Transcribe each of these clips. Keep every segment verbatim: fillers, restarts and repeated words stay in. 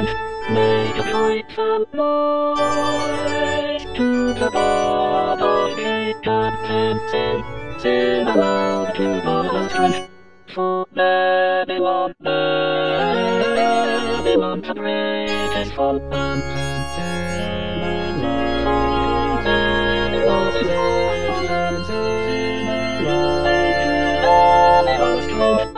strength. Make a fight some noise to the bottom gate captain sing, sing aloud to the strength. For Babylon, Babylon the great is fallen. Babylon's strength.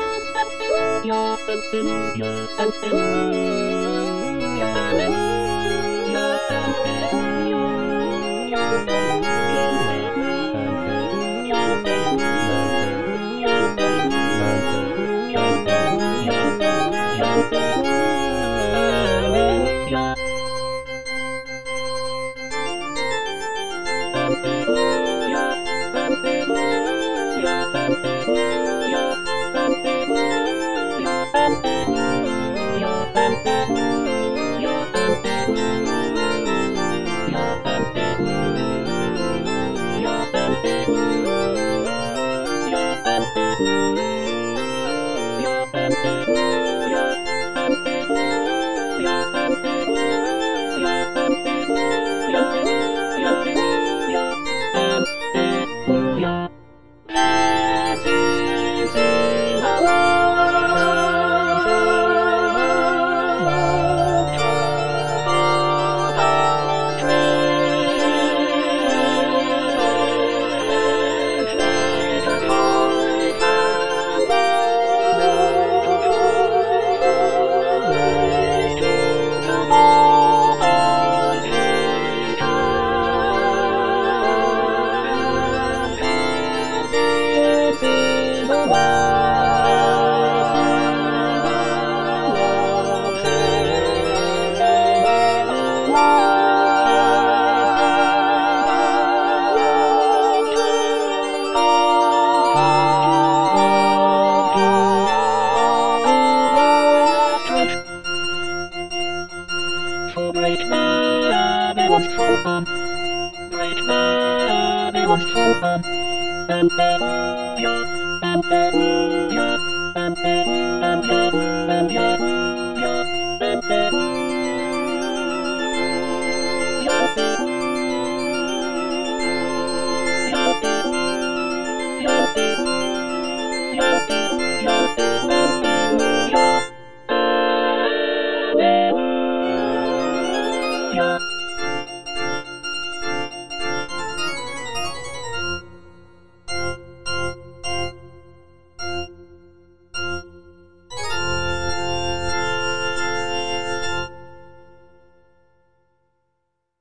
For great Babylon's fallen, great Babylon's fallen, and Hallelujah, and Hallelujah.